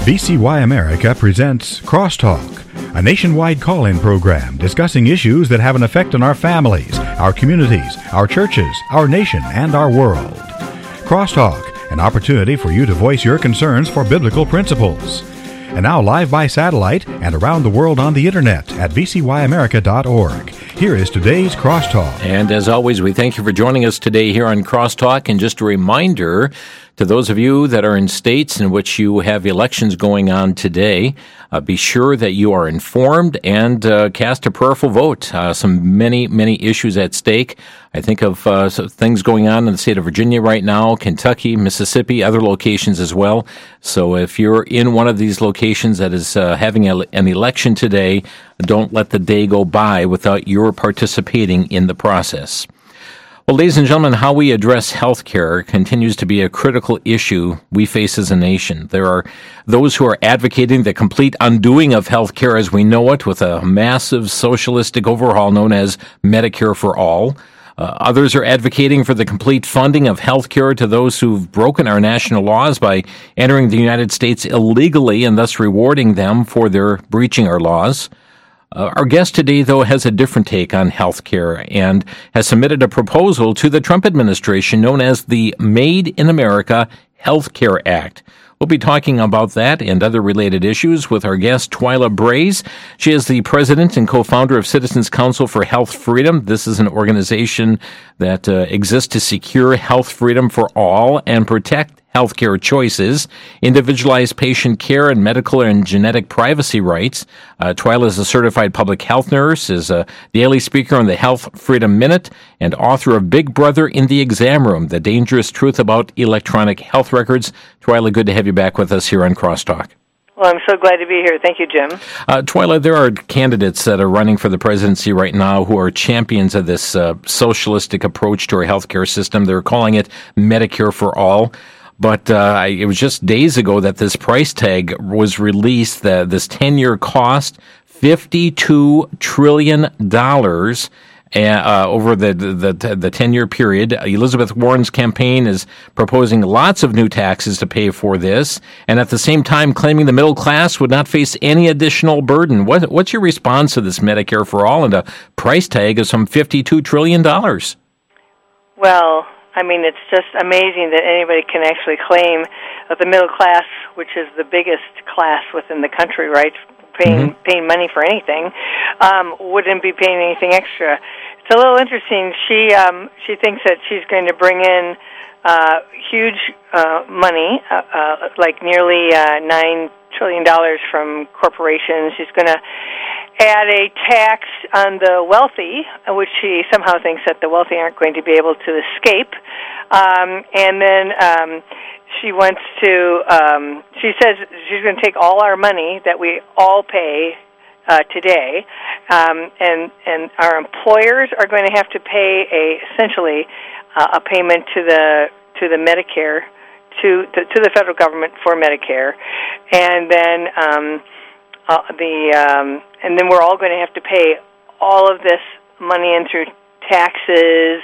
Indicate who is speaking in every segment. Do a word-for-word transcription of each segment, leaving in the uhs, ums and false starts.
Speaker 1: V C Y America presents Crosstalk, a nationwide call-in program discussing issues that have an effect on our families, our communities, our churches, our nation, and our world. Crosstalk, an opportunity for you to voice your concerns for biblical principles. And now live by satellite and around the world on the internet at v c y america dot org. Here is today's Crosstalk.
Speaker 2: And as always, we thank you for joining us today here on Crosstalk. And just a reminder to those of you that are in states in which you have elections going on today, uh, be sure that you are informed and uh, cast a prayerful vote. Uh, some many, many issues at stake. I think of uh, things going on in the state of Virginia right now, Kentucky, Mississippi, other locations as well. So if you're in one of these locations that is uh, having a, an election today, don't let the day go by without your participating in the process. Well, ladies and gentlemen, how we address health care continues to be a critical issue we face as a nation. There are those who are advocating the complete undoing of health care as we know it with a massive socialistic overhaul known as Medicare for All. Uh, others are advocating for the complete funding of health care to those who've broken our national laws by entering the United States illegally and thus rewarding them for their breaching our laws. Uh, our guest today, though, has a different take on health care and has submitted a proposal to the Trump administration known as the Made in America Health Care Act. We'll be talking about that and other related issues with our guest, Twyla Braze. She is the president and co-founder of Citizens Council for Health Freedom. This is an organization that uh, exists to secure health freedom for all and protect healthcare choices, individualized patient care, and medical and genetic privacy rights. Uh, Twyla is a certified public health nurse, is a daily speaker on the Health Freedom Minute, and author of Big Brother in the Exam Room, The Dangerous Truth About Electronic Health Records. Twyla, good to have you back with us here on Crosstalk.
Speaker 3: Well, I'm so glad to be here. Thank you, Jim.
Speaker 2: Uh, Twyla, there are candidates that are running for the presidency right now who are champions of this uh, socialistic approach to our healthcare system. They're calling it Medicare for All. But uh, it was just days ago that this price tag was released, the, this ten-year cost, fifty-two trillion dollars uh, over the, the, the ten-year period. Elizabeth Warren's campaign is proposing lots of new taxes to pay for this, and at the same time claiming the middle class would not face any additional burden. What, what's your response to this Medicare for All and a price tag of some fifty-two trillion dollars?
Speaker 3: Well, I mean, it's just amazing that anybody can actually claim that the middle class, which is the biggest class within the country, right, paying mm-hmm. paying money for anything, um, wouldn't be paying anything extra. It's a little interesting. She um, she thinks that she's going to bring in uh, huge uh, money, uh, uh, like nearly uh, nine trillion dollars from corporations. She's going to add a tax on the wealthy, which she somehow thinks that the wealthy aren't going to be able to escape. Um, and then um, she wants to, um, she says she's going to take all our money that we all pay uh, today, um, and, and our employers are going to have to pay a, essentially uh, a payment to the, to the Medicare, to, to, to the federal government for Medicare. And then um, Uh, the um, and then we're all going to have to pay all of this money in through taxes,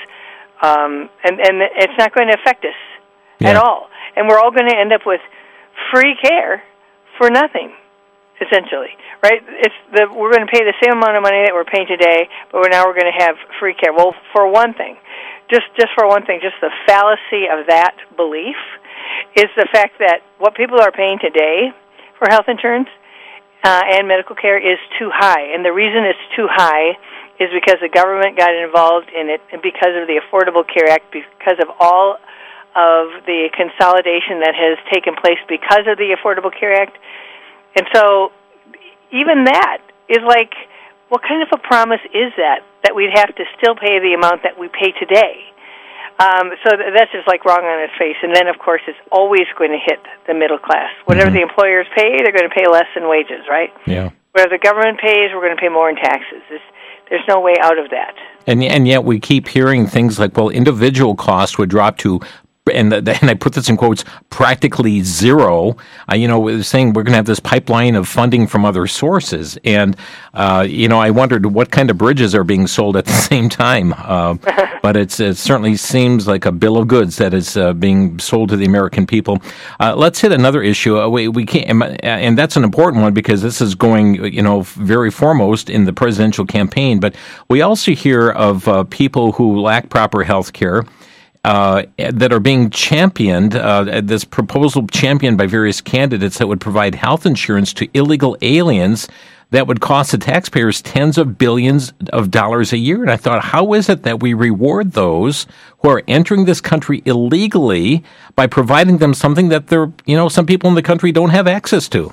Speaker 3: um, and and it's not going to affect us yeah. at all. And we're all going to end up with free care for nothing, essentially, right? It's the we're going to pay the same amount of money that we're paying today, but we're now we're going to have free care. Well, for one thing, just just for one thing, just the fallacy of that belief is the fact that what people are paying today for health insurance Uh, and medical care is too high. And the reason it's too high is because the government got involved in it and because of the Affordable Care Act, because of all of the consolidation that has taken place because of the Affordable Care Act. And so even that is like, what kind of a promise is that, that we'd have to still pay the amount that we pay today? Um, so that's just like wrong on its face. And then, of course, it's always going to hit the middle class. Whatever mm-hmm. the employers pay, they're going to pay less in wages, right?
Speaker 2: Yeah.
Speaker 3: Whatever the government pays, we're going to pay more in taxes. It's, there's no way out of that.
Speaker 2: And and yet we keep hearing things like, well, individual costs would drop to and, the, and I put this in quotes, practically zero, uh, you know, saying we're going to have this pipeline of funding from other sources. And, uh, you know, I wondered what kind of bridges are being sold at the same time. Uh, but it's, it certainly seems like a bill of goods that is uh, being sold to the American people. Uh, let's hit another issue. Uh, we, we can't, and that's an important one because this is going, you know, very foremost in the presidential campaign. But we also hear of uh, people who lack proper health care. Uh, that are being championed, uh, this proposal championed by various candidates that would provide health insurance to illegal aliens that would cost the taxpayers tens of billions of dollars a year. And I thought, how is it that we reward those who are entering this country illegally by providing them something that they're, you know, some people in the country don't have access to?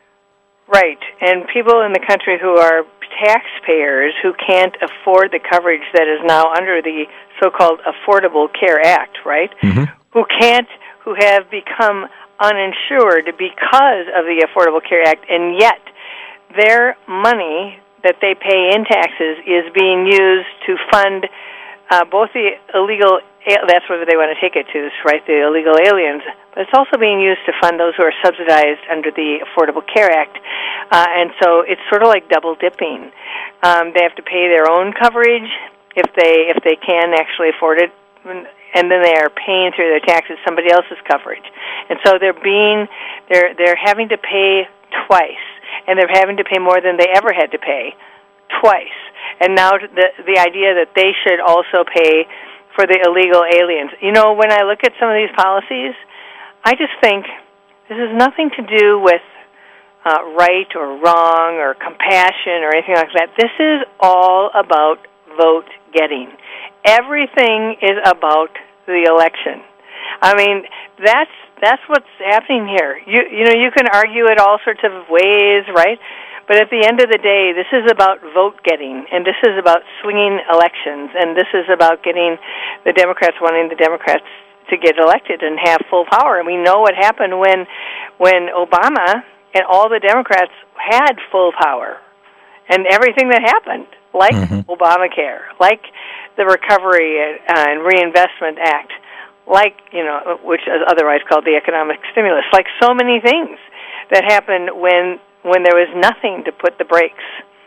Speaker 3: Right. And people in the country who are taxpayers who can't afford the coverage that is now under the so-called Affordable Care Act, right? Mm-hmm. Who can't, who have become uninsured because of the Affordable Care Act, and yet their money that they pay in taxes is being used to fund uh, both the illegal, that's where they want to take it to, right, the illegal aliens, but it's also being used to fund those who are subsidized under the Affordable Care Act. Uh, and so it's sort of like double dipping. Um, they have to pay their own coverage if they if they can actually afford it, and then they are paying through their taxes somebody else's coverage. And so they're being they're they're having to pay twice, and they're having to pay more than they ever had to pay twice. And now the the idea that they should also pay for the illegal aliens. You know, when I look at some of these policies, I just think this has nothing to do with uh, right or wrong or compassion or anything like that. This is all about vote getting. Everything is about the election. I mean, that's that's what's happening here. You you know, you can argue it all sorts of ways, right? But at the end of the day, this is about vote getting, and this is about swinging elections, and this is about getting the Democrats wanting the Democrats to get elected and have full power. And we know what happened when when Obama and all the Democrats had full power, and everything that happened, like mm-hmm. Obamacare, like the Recovery and Reinvestment Act, like, you know, which is otherwise called the economic stimulus, like so many things that happened when when there was nothing to put the brakes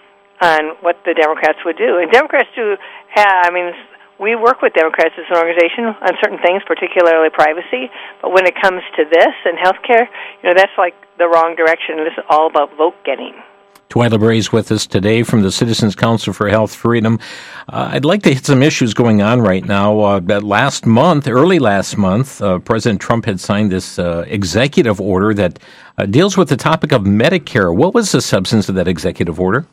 Speaker 3: on what the Democrats would do. And Democrats do have, I mean, we work with Democrats as an organization on certain things, particularly privacy, but when it comes to this and health care, you know, that's like the wrong direction. This is all about vote getting.
Speaker 2: Twyla Bray is with us today from the Citizens Council for Health Freedom. Uh, I'd like to hit some issues going on right now. Uh, that last month, early last month, uh, President Trump had signed this uh, executive order that uh, deals with the topic of Medicare. What was the substance of that executive order?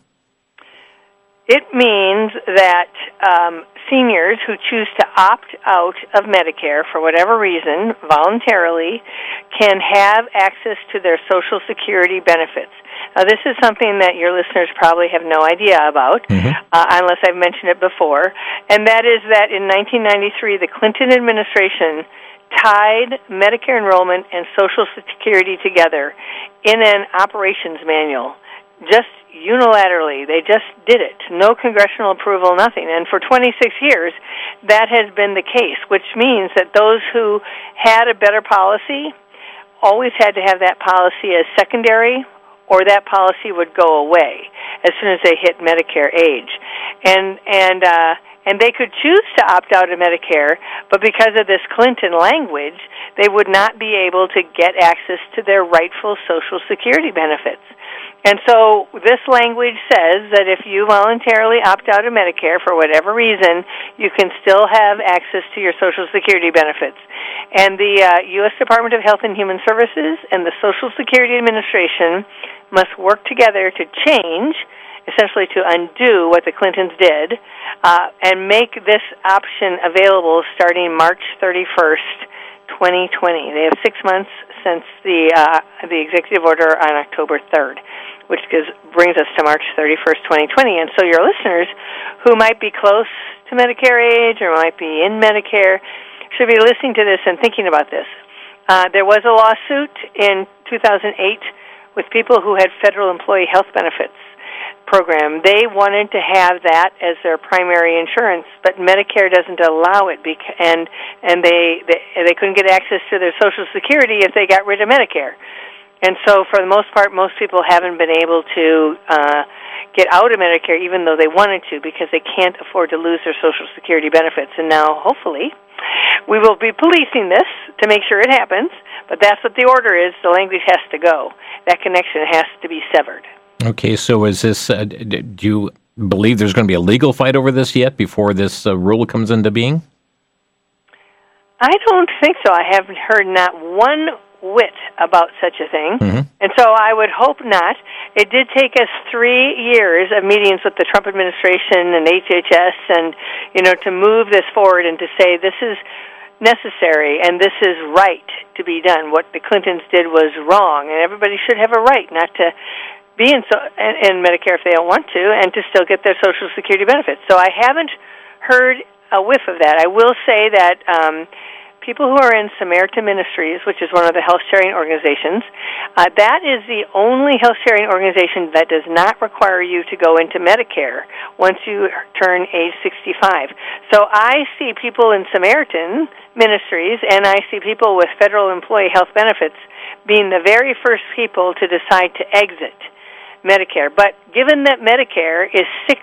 Speaker 3: It means that um, seniors who choose to opt out of Medicare for whatever reason, voluntarily, can have access to their Social Security benefits. Now, this is something that your listeners probably have no idea about, mm-hmm. uh, unless I've mentioned it before, and that is that in nineteen ninety-three, the Clinton administration tied Medicare enrollment and Social Security together in an operations manual, just unilaterally. They just did it. No congressional approval, nothing. And for twenty-six years, that has been the case, which means that those who had a better policy always had to have that policy as secondary, or that policy would go away as soon as they hit Medicare age. And and uh, and they could choose to opt out of Medicare, but because of this Clinton language, they would not be able to get access to their rightful Social Security benefits. And so this language says that if you voluntarily opt out of Medicare for whatever reason, you can still have access to your Social Security benefits. And the uh, U S Department of Health and Human Services and the Social Security Administration must work together to change, essentially to undo what the Clintons did, uh, and make this option available starting March thirty-first, twenty twenty. They have six months since the uh, the executive order on October third, which gives, brings us to March thirty-first, twenty twenty. And so your listeners who might be close to Medicare age or might be in Medicare should be listening to this and thinking about this. Uh, there was a lawsuit in two thousand eight with people who had federal employee health benefits program. They wanted to have that as their primary insurance, but Medicare doesn't allow it, bec- and and they, they they couldn't get access to their Social Security if they got rid of Medicare. And so, for the most part, most people haven't been able to uh, get out of Medicare, even though they wanted to, because they can't afford to lose their Social Security benefits. And now, hopefully, we will be policing this to make sure it happens, but that's what the order is. The language has to go. That connection has to be severed.
Speaker 2: Okay, so is this, uh, do you believe there's going to be a legal fight over this yet before this uh, rule comes into being?
Speaker 3: I don't think so. I haven't heard not one whit about such a thing,
Speaker 2: mm-hmm.
Speaker 3: and so I would hope not. It did take us three years of meetings with the Trump administration and H H S, and you know, to move this forward and to say this is necessary and this is right to be done. What the Clintons did was wrong, and everybody should have a right not to be in, so, in, in Medicare if they don't want to, and to still get their Social Security benefits. So I haven't heard a whiff of that. I will say that um, people who are in Samaritan Ministries, which is one of the health-sharing organizations, uh, that is the only health-sharing organization that does not require you to go into Medicare once you turn age sixty-five. So I see people in Samaritan Ministries, and I see people with federal employee health benefits being the very first people to decide to exit Medicare. But given that Medicare is six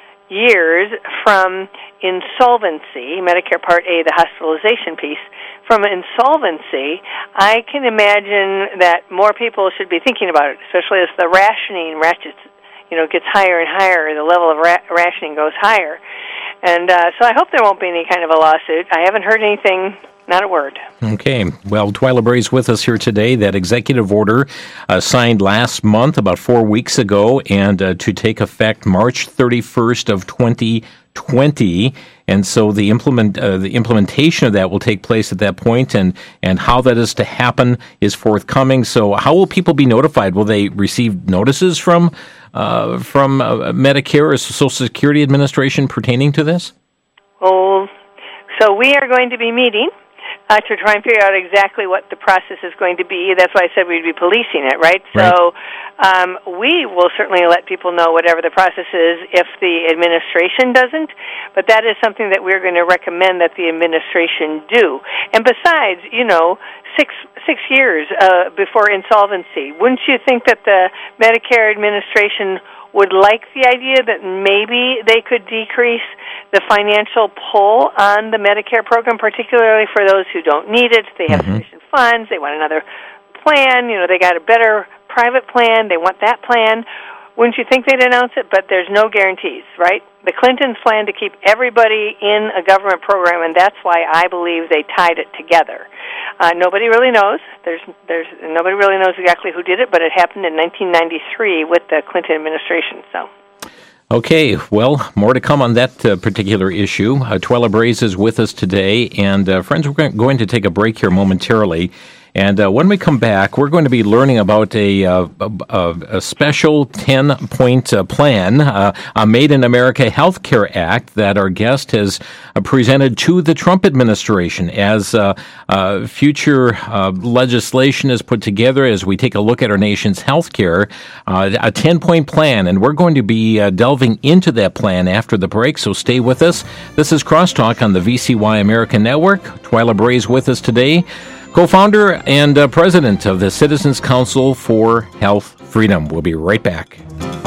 Speaker 3: years from insolvency, Medicare Part A, the hospitalization piece, from insolvency, I can imagine that more people should be thinking about it, especially as the rationing ratchets, you know, gets higher and higher, the level of ra- rationing goes higher. And uh, so I hope there won't be any kind of a lawsuit. I haven't heard anything. Not a word.
Speaker 2: Okay. Well, Twyla Bray's with us here today. That executive order uh, signed last month, about four weeks ago, and uh, to take effect March thirty-first of twenty twenty. And so the implement uh, the implementation of that will take place at that point, and, and how that is to happen is forthcoming. So how will people be notified? Will they receive notices from uh, from uh, Medicare or Social Security Administration pertaining to this?
Speaker 3: Oh, so we are going to be meeting Uh, to try and figure out exactly what the process is going to be. That's why I said we'd be policing it, right?
Speaker 2: right.
Speaker 3: So um, we will certainly let people know whatever the process is if the administration doesn't, but that is something that we're going to recommend that the administration do. And besides, you know, six six years uh, before insolvency, wouldn't you think that the Medicare administration would like the idea that maybe they could decrease the financial pull on the Medicare program, particularly for those who don't need it? They have mm-hmm. sufficient funds. They want another plan. You know, they got a better private plan. They want that plan. Wouldn't you think they'd announce it? But there's no guarantees, right? The Clintons plan to keep everybody in a government program, and that's why I believe they tied it together. Uh, nobody really knows. There's, there's nobody really knows exactly who did it, but it happened in nineteen ninety-three with the Clinton administration. So.
Speaker 2: Okay, well, more to come on that uh, particular issue. Uh, Twyla Bray is with us today, and uh, friends, we're going to take a break here momentarily. And uh, when we come back, we're going to be learning about a, uh, a, a special ten-point uh, plan, uh, a Made in America Healthcare Act that our guest has uh, presented to the Trump administration as uh, uh, future uh, legislation is put together as we take a look at our nation's healthcare, uh, a ten-point plan. And we're going to be uh, delving into that plan after the break, so stay with us. This is Crosstalk on the V C Y America Network. Twyla Bray is with us today, co-founder and uh, president of the Citizens Council for Health Freedom. We'll be right back.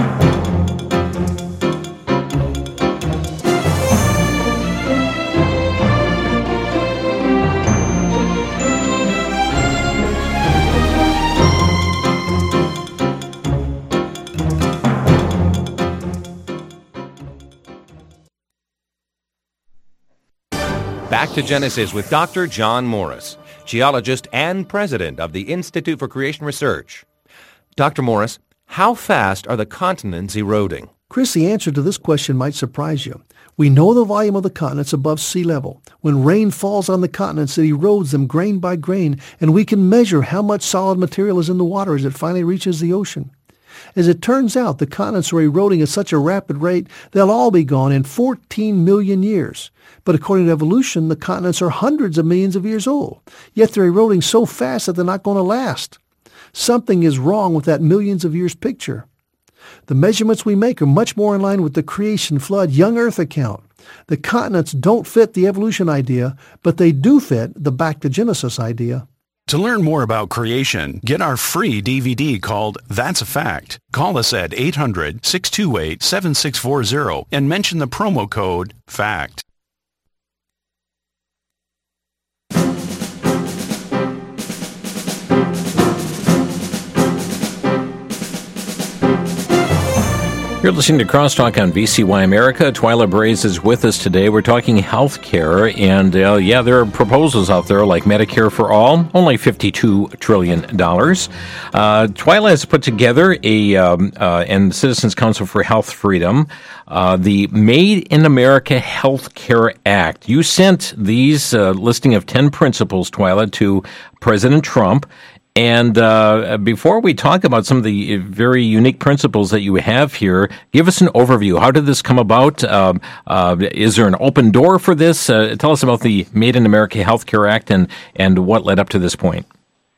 Speaker 4: Back to Genesis with Doctor John Morris, geologist and president of the Institute for Creation Research. Doctor Morris, how fast are the continents eroding?
Speaker 5: Chris, the answer to this question might surprise you. We know the volume of the continents above sea level. When rain falls on the continents, it erodes them grain by grain, and we can measure how much solid material is in the water as it finally reaches the ocean. As it turns out, the continents are eroding at such a rapid rate, they'll all be gone in fourteen million years. But according to evolution, the continents are hundreds of millions of years old. Yet they're eroding so fast that they're not going to last. Something is wrong with that millions of years picture. The measurements we make are much more in line with the creation flood young Earth account. The continents don't fit the evolution idea, but they do fit the back to Genesis idea.
Speaker 6: To learn more about creation, get our free D V D called That's a Fact. Call us at eight hundred, six two eight, seven six four zero and mention the promo code FACT.
Speaker 2: You're listening to Crosstalk on V C Y America. Twyla Braze is with us today. We're talking health care, and uh, yeah, there are proposals out there like Medicare for All, only fifty-two trillion dollars. Uh, Twyla has put together a, um, uh, and Citizens Council for Health Freedom, uh, the Made in America Health Care Act. You sent these uh, listing of ten principles, Twyla, to President Trump. And uh, before we talk about some of the very unique principles that you have here, give us an overview. How did this come about? Uh, uh, is there an open door for this? Uh, tell us about the Made in America Health Care Act and, and what led up to this point.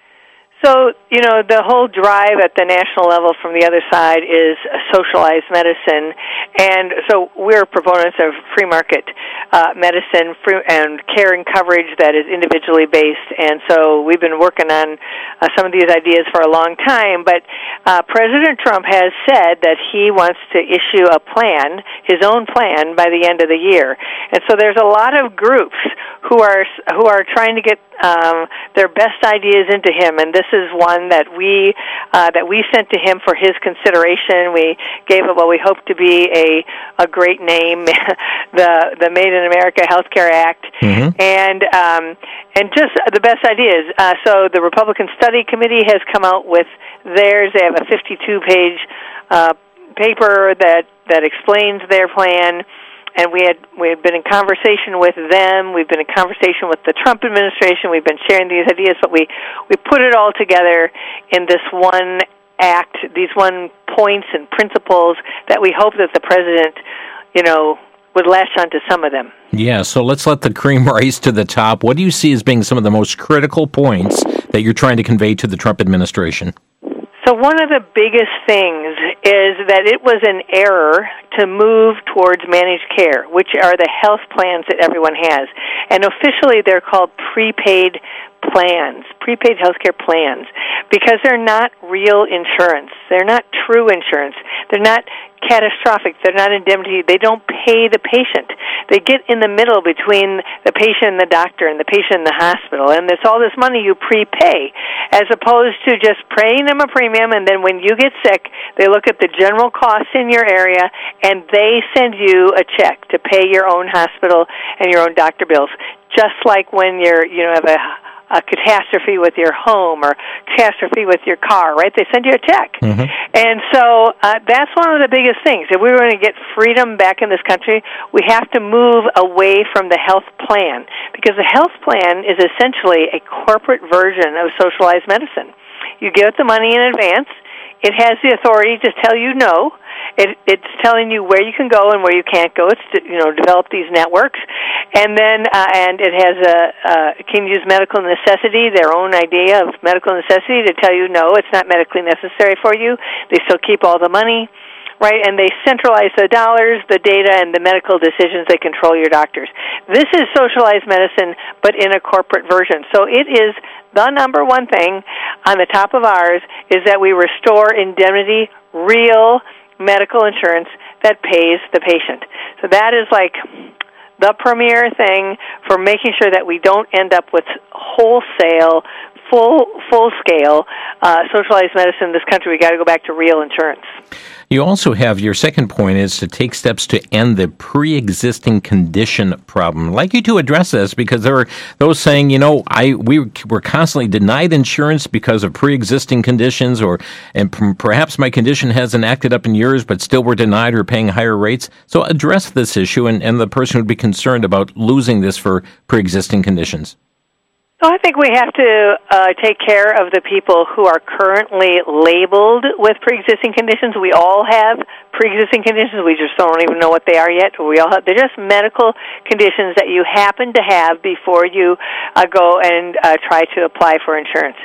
Speaker 3: So, you know, the whole drive at the national level from the other side is socialized medicine. And so we're proponents of free market uh, medicine free, and care and coverage that is individually based. And so we've been working on uh, some of these ideas for a long time. But uh, President Trump has said that he wants to issue a plan, his own plan, by the end of the year. And so there's a lot of groups who are who are trying to get um, their best ideas into him, and this is one that we uh, that we sent to him for his consideration. We gave it what we hope to be a a great name, the the Made in America Health Care Act, mm-hmm. and um, and just the best ideas. Uh, so the Republican Study Committee has come out with theirs. They have a fifty-two page uh, paper that that explains their plan. And we had we had been in conversation with them. We've been in conversation with the Trump administration. We've been sharing these ideas, but we, we put it all together in this one act, these one points and principles that we hope that the president, you know, would latch onto some of them.
Speaker 2: Yeah, so let's let the cream rise to the top. What do you see as being some of the most critical points that you're trying to convey to the Trump administration?
Speaker 3: So one of the biggest things is that it was an error to move towards managed care, which are the health plans that everyone has. And officially they're called prepaid plans, prepaid healthcare plans, because they're not real insurance. They're not true insurance. They're not catastrophic. They're not indemnity. They don't pay the patient. They get in the middle between the patient and the doctor and the patient and the hospital, and it's all this money you prepay, as opposed to just paying them a premium, and then when you get sick, they look at the general costs in your area, and they send you a check to pay your own hospital and your own doctor bills, just like when you're, you know, have a a catastrophe with your home or catastrophe with your car, right? They send you a check. Mm-hmm. And so uh, that's one of the biggest things. If we were going to get freedom back in this country, we have to move away from the health plan, because the health plan is essentially a corporate version of socialized medicine. You give it the money in advance. It has the authority to tell you no. It, it's telling you where you can go and where you can't go. It's to, you know, develop these networks, and then uh, and it has a uh, can use medical necessity, their own idea of medical necessity, to tell you no, it's not medically necessary for you. They still keep all the money, right? And they centralize the dollars, the data, and the medical decisions. They control your doctors. This is socialized medicine, but in a corporate version. So it is the number one thing on the top of ours is that we restore indemnity, real medical insurance that pays the patient. So that is like the premier thing for making sure that we don't end up with wholesale, full, full-scale uh, socialized medicine in this country. We got to go back to real insurance.
Speaker 2: You also have, your second point is to take steps to end the pre-existing condition problem. I'd like you to address this, because there are those saying, you know, I we were constantly denied insurance because of pre-existing conditions, or and p- perhaps my condition hasn't acted up in years, but still we're denied or paying higher rates. So address this issue, and, and the person would be concerned about losing this for pre-existing conditions.
Speaker 3: So I think we have to uh, take care of the people who are currently labeled with pre-existing conditions. We all have pre-existing conditions. We just don't even know what they are yet. We all have, they're just medical conditions that you happen to have before you uh, go and uh, try to apply for insurance.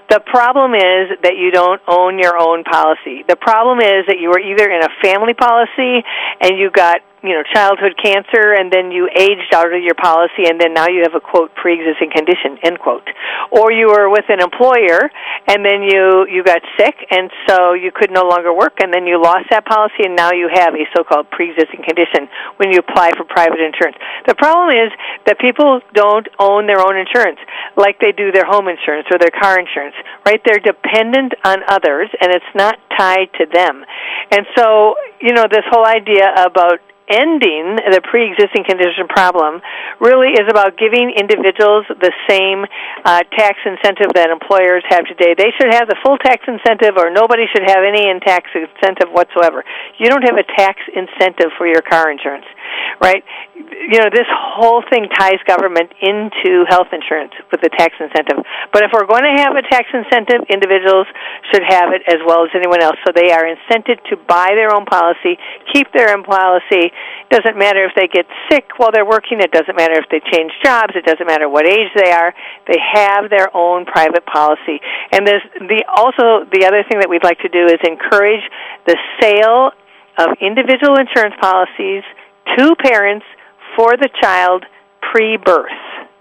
Speaker 3: The problem is that you don't own your own policy. The problem is that you were either in a family policy and you got, you know, childhood cancer, and then you aged out of your policy, and then now you have a, quote, pre-existing condition, end quote. Or you were with an employer, and then you, you got sick, and so you could no longer work, and then you lost that policy, and now you have a so-called pre-existing condition when you apply for private insurance. The problem is that people don't own their own insurance like they do their home insurance or their car insurance, right? They're dependent on others, and it's not tied to them. And so, you know, this whole idea about ending the pre-existing condition problem really is about giving individuals the same uh, tax incentive that employers have today. They should have the full tax incentive, or nobody should have any in tax incentive whatsoever. You don't have a tax incentive for your car insurance, right? You know, this whole thing ties government into health insurance with the tax incentive. But if we're going to have a tax incentive, individuals should have it as well as anyone else. So they are incented to buy their own policy, keep their own policy. It doesn't matter if they get sick while they're working. It doesn't matter if they change jobs. It doesn't matter what age they are. They have their own private policy. And there's the also the other thing that we'd like to do is encourage the sale of individual insurance policies to parents for the child pre-birth,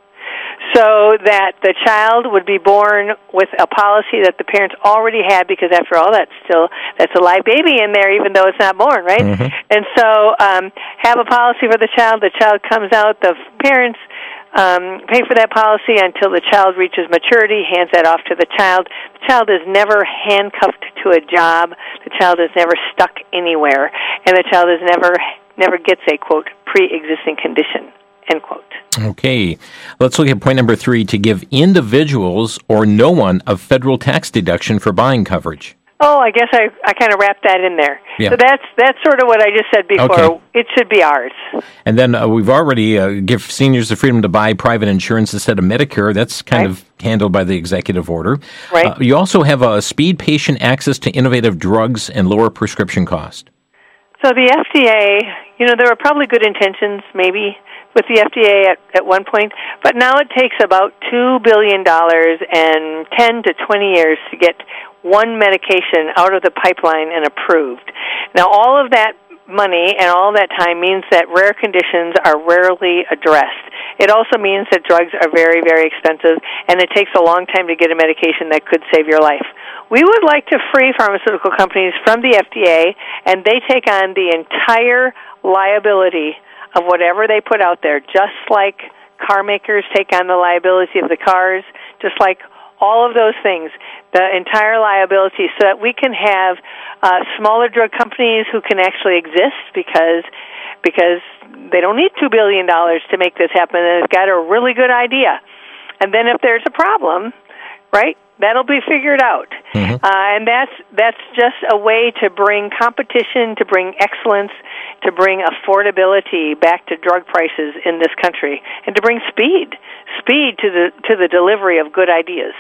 Speaker 3: so that the child would be born with a policy that the parents already had, because after all, that's still that's a live baby in there, even though it's not born, right? Mm-hmm. And so um, have a policy for the child. The child comes out. The parents um, pay for that policy until the child reaches maturity, hands that off to the child. The child is never handcuffed to a job. The child is never stuck anywhere. And the child is never never gets a, quote, pre-existing condition, end quote.
Speaker 2: Okay. Let's look at point number three, to give individuals or no one a federal tax deduction for buying coverage.
Speaker 3: Oh, I guess I, I kind of wrapped that in there.
Speaker 2: Yeah.
Speaker 3: So that's that's sort of what I just said before.
Speaker 2: Okay.
Speaker 3: It should be ours.
Speaker 2: And then uh, we've already uh, give seniors the freedom to buy private insurance instead of Medicare. That's kind right. of handled by the executive order.
Speaker 3: Right.
Speaker 2: Uh, you also have a speed patient access to innovative drugs and lower prescription cost.
Speaker 3: So the F D A, you know, there were probably good intentions, maybe, with the F D A at, at one point, but now it takes about two billion dollars and ten to twenty years to get one medication out of the pipeline and approved. Now, all of that money and all that time means that rare conditions are rarely addressed. It also means that drugs are very, very expensive, and it takes a long time to get a medication that could save your life. We would like to free pharmaceutical companies from the F D A, and they take on the entire liability of whatever they put out there, just like car makers take on the liability of the cars, just like all of those things, the entire liability, so that we can have uh, smaller drug companies who can actually exist because because they don't need two billion dollars to make this happen, and they've got a really good idea. And then if there's a problem, right, that'll be figured out. Mm-hmm. Uh, and that's that's just a way to bring competition, to bring excellence, to bring affordability back to drug prices in this country, and to bring speed, speed to the to the delivery of good ideas.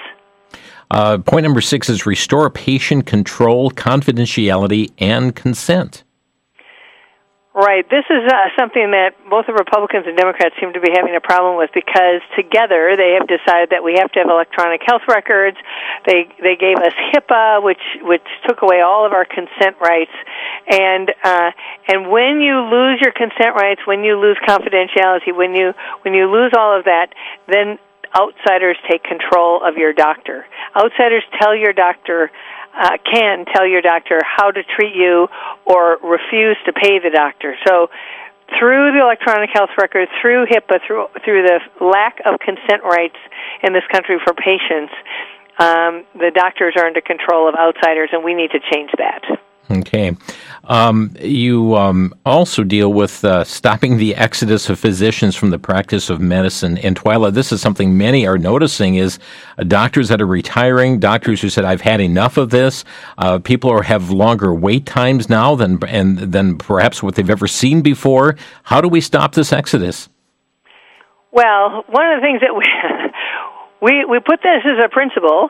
Speaker 2: Uh, point number six is restore patient control, confidentiality, and consent.
Speaker 3: Right. This is uh, something that both the Republicans and Democrats seem to be having a problem with, because together they have decided that we have to have electronic health records. They they gave us HIPAA, which which took away all of our consent rights. And uh, and when you lose your consent rights, when you lose confidentiality, when you when you lose all of that, then outsiders take control of your doctor. Outsiders tell your doctor. Uh, can tell your doctor how to treat you or refuse to pay the doctor. So through the electronic health record, through HIPAA, through through the lack of consent rights in this country for patients, um, the doctors are under control of outsiders, and we need to change that.
Speaker 2: Okay. Um, you um, also deal with uh, stopping the exodus of physicians from the practice of medicine. And Twyla, this is something many are noticing, is uh, doctors that are retiring, doctors who said, I've had enough of this. Uh, people are, have longer wait times now than, and, than perhaps what they've ever seen before. How do we stop this exodus?
Speaker 3: Well, one of the things that we, we, we put this as a principle,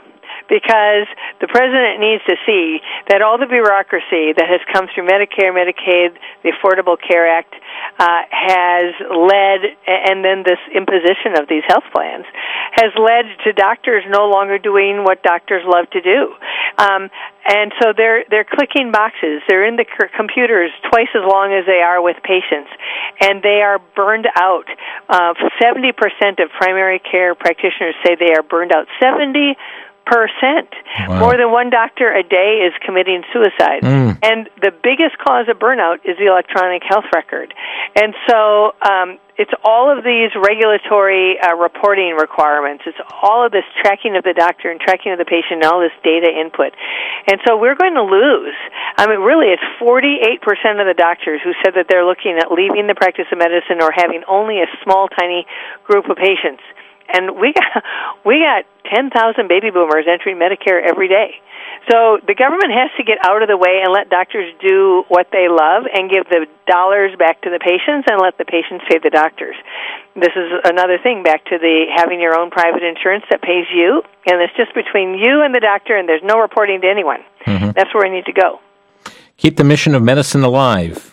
Speaker 3: because the president needs to see that all the bureaucracy that has come through Medicare, Medicaid, the Affordable Care Act, uh, has led, and then this imposition of these health plans, has led to doctors no longer doing what doctors love to do. Um, and so they're they're clicking boxes. They're in the c- computers twice as long as they are with patients, and they are burned out. Uh, seventy percent of primary care practitioners say they are burned out. seventy percent. Wow. More than one doctor a day is committing suicide. Mm. And the biggest cause of burnout is the electronic health record. And so um, it's all of these regulatory uh, reporting requirements. It's all of this tracking of the doctor and tracking of the patient and all this data input. And so we're going to lose. I mean, really, it's forty-eight percent of the doctors who said that they're looking at leaving the practice of medicine or having only a small, tiny group of patients. And we got we got ten thousand baby boomers entering Medicare every day. So the government has to get out of the way and let doctors do what they love and give the dollars back to the patients and let the patients pay the doctors. This is another thing, back to the having your own private insurance that pays you, and it's just between you and the doctor, and there's no reporting to anyone. Mm-hmm. That's where we need to go.
Speaker 2: Keep the mission of medicine alive.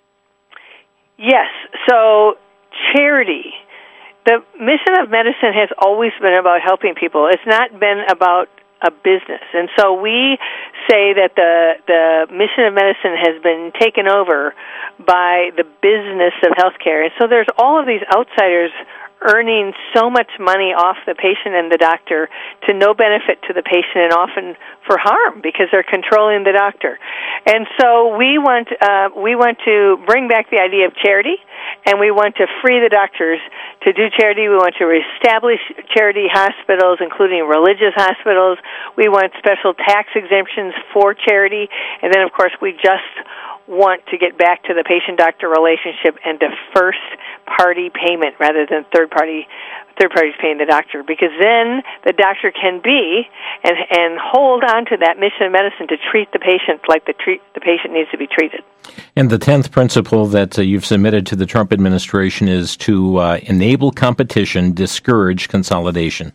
Speaker 3: Yes. So charity. The mission of medicine has always been about helping people. It's not been about a business. And so we say that the the mission of medicine has been taken over by the business of healthcare. And so there's all of these outsiders earning so much money off the patient and the doctor to no benefit to the patient and often for harm because they're controlling the doctor. And so we want uh, we want to bring back the idea of charity, and we want to free the doctors to do charity. We want to reestablish charity hospitals, including religious hospitals. We want special tax exemptions for charity. And then, of course, we just want to get back to the patient-doctor relationship and to first-party payment rather than third-party third parties paying the doctor, because then the doctor can be and and hold on to that mission of medicine to treat the patient like the treat the patient needs to be treated.
Speaker 2: And the tenth principle that uh, you've submitted to the Trump administration is to uh, enable competition, discourage consolidation.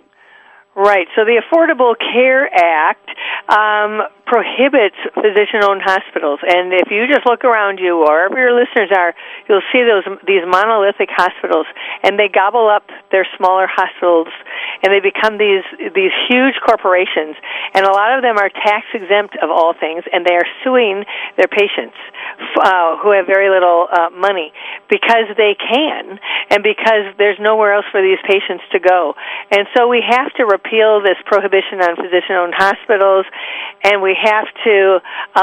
Speaker 3: Right. So the Affordable Care Act um, prohibits physician-owned hospitals, and if you just look around you, or wherever your listeners are, you'll see those these monolithic hospitals, and they gobble up their smaller hospitals, and they become these these huge corporations, and a lot of them are tax exempt of all things, and they are suing their patients uh, who have very little uh, money because they can, and because there's nowhere else for these patients to go, and so we have to repeal this prohibition on physician-owned hospitals, and we have to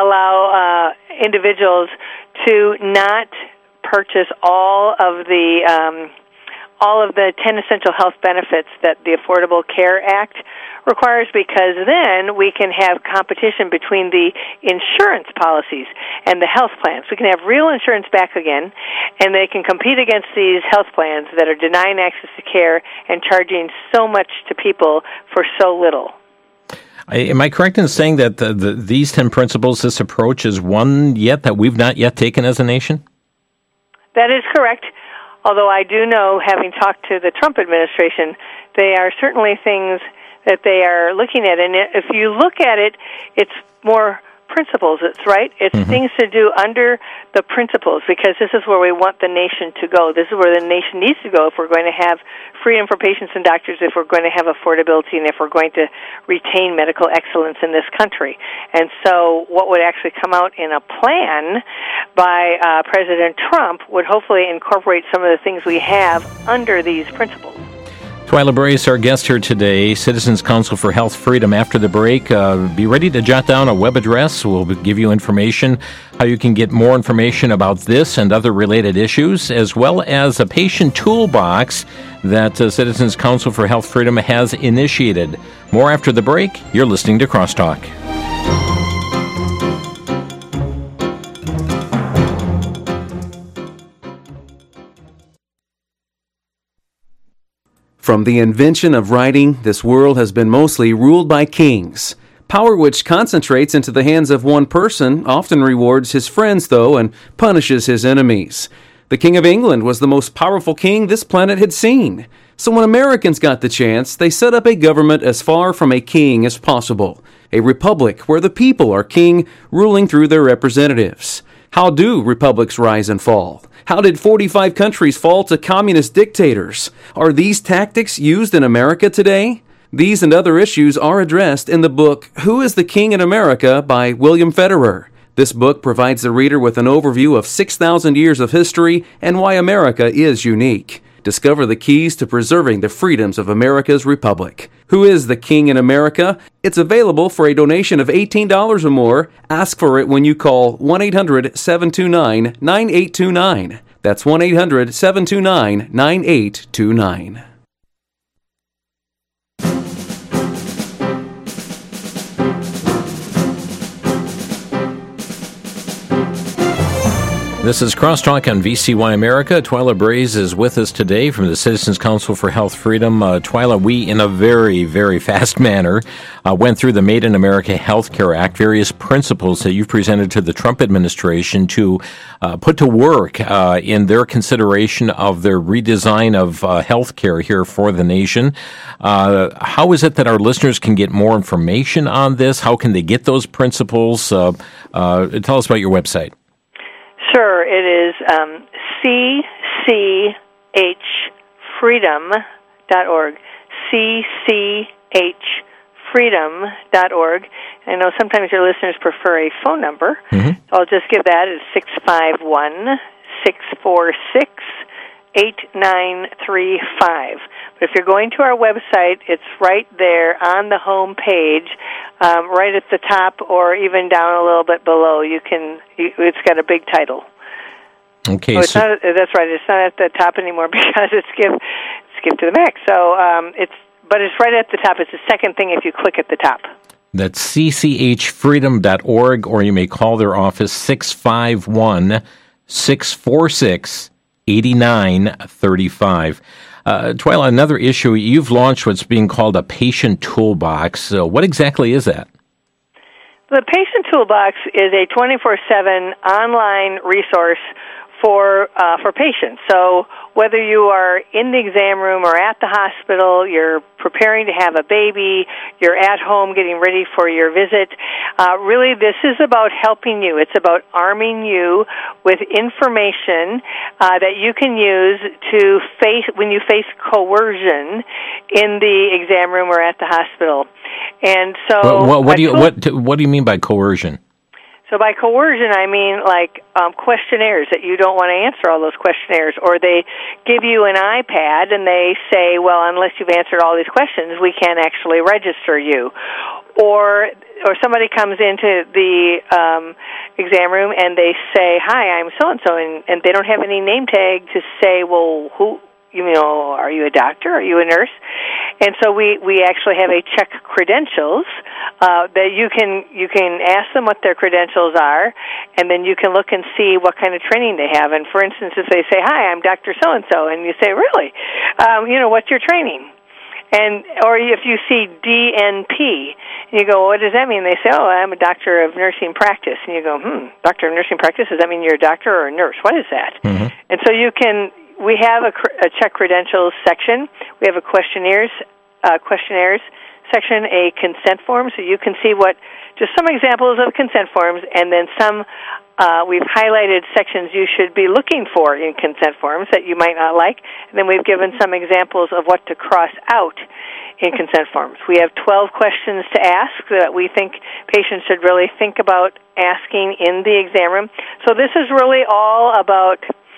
Speaker 3: allow uh, individuals to not purchase all of the um, all of the ten essential health benefits that the Affordable Care Act requires, because then we can have competition between the insurance policies and the health plans. We can have real insurance back again, and they can compete against these health plans that are denying access to care and charging so much to people for so little.
Speaker 2: I, am I correct in saying that the, the, these ten principles, this approach, is one yet that we've not yet taken as a nation?
Speaker 3: That is correct. Although I do know, having talked to the Trump administration, they are certainly things that they are looking at. And if you look at it, it's more principles. It's right. It's mm-hmm. things to do under the principles, because this is where we want the nation to go. This is where the nation needs to go if we're going to have freedom for patients and doctors, if we're going to have affordability, and if we're going to retain medical excellence in this country. And so what would actually come out in a plan by uh, President Trump would hopefully incorporate some of the things we have under these principles.
Speaker 2: Twyla Brace, our guest here today, Citizens Council for Health Freedom. After the break, uh, be ready to jot down a web address. We'll give you information, how you can get more information about this and other related issues, as well as a patient toolbox that uh, Citizens Council for Health Freedom has initiated. More after the break. You're listening to Crosstalk.
Speaker 7: From the invention of writing, this world has been mostly ruled by kings. Power which concentrates into the hands of one person often rewards his friends, though, and punishes his enemies. The King of England was the most powerful king this planet had seen. So when Americans got the chance, they set up a government as far from a king as possible. A republic where the people are king, ruling through their representatives. How do republics rise and fall? How did forty-five countries fall to communist dictators? Are these tactics used in America today? These and other issues are addressed in the book Who is the King in America by William Federer. This book provides the reader with an overview of six thousand years of history and why America is unique. Discover the keys to preserving the freedoms of America's republic. Who is the King in America? It's available for a donation of eighteen dollars or more. Ask for it when you call one eight hundred seven two nine nine eight two nine. That's one eight hundred seven two nine nine eight two nine.
Speaker 2: This is Crosstalk on V C Y America. Twyla Braze is with us today from the Citizens Council for Health Freedom. Uh, Twyla, we, in a very, very fast manner, uh, went through the Made in America Health Care Act, various principles that you've presented to the Trump administration to uh, put to work uh, in their consideration of their redesign of uh, health care here for the nation. Uh, how is it that our listeners can get more information on this? How can they get those principles? Uh, uh, tell us about your website.
Speaker 3: Sure, it is um, c c h freedom dot org, c c h freedom dot org. I know sometimes your listeners prefer a phone number, mm-hmm. so I'll just give that. It's six five one, six four six, eight nine three five. But if you're going to our website, it's right there on the home page, um, right at the top, or even down a little bit below. You can. You, it's got a big title.
Speaker 2: Okay,
Speaker 3: oh, it's
Speaker 2: so
Speaker 3: not, that's right. It's not at the top anymore because it's give it's give to the max. So um, it's but it's right at the top. It's the second thing if you click at the top.
Speaker 2: That's c c h freedom dot org, or you may call their office six five one, six four six, eight nine three five. Uh, Twyla, another issue, you've launched what's being called a patient toolbox. So what exactly is that?
Speaker 3: The Patient Toolbox is a twenty-four seven online resource for uh, for patients. So whether you are in the exam room or at the hospital, you're preparing to have a baby, you're at home getting ready for your visit, uh, really this is about helping you. It's about arming you with information uh, that you can use to face when you face coercion in the exam room or at the hospital. And so,
Speaker 2: what, what, what do you what what do you mean by coercion?
Speaker 3: So by coercion, I mean like um, questionnaires that you don't want to answer all those questionnaires, or they give you an iPad and they say, well, unless you've answered all these questions, we can't actually register you. Or or somebody comes into the um, exam room and they say, hi, I'm so-and-so, and, and they don't have any name tag to say, well, who... You know, are you a doctor? Are you a nurse? And so we, we actually have a check credentials uh, that you can you can ask them what their credentials are, and then you can look and see what kind of training they have. And for instance, if they say, "Hi, I'm Doctor So-and-so," and you say, "Really? Um, you know, what's your training?" And or if you see D N P, and you go, well, "What does that mean?" They say, "Oh, I'm a doctor of nursing practice." And you go, "Hmm, doctor of nursing practice? Does that mean you're a doctor or a nurse? What is that?" Mm-hmm. And so you can. We have a, a check credentials section. We have a questionnaires uh, questionnaires section, a consent form, so you can see what just some examples of consent forms, and then some. Uh, we've highlighted sections you should be looking for in consent forms that you might not like, and then we've given some examples of what to cross out in consent forms. We have twelve questions to ask that we think patients should really think about asking in the exam room. So this is really all about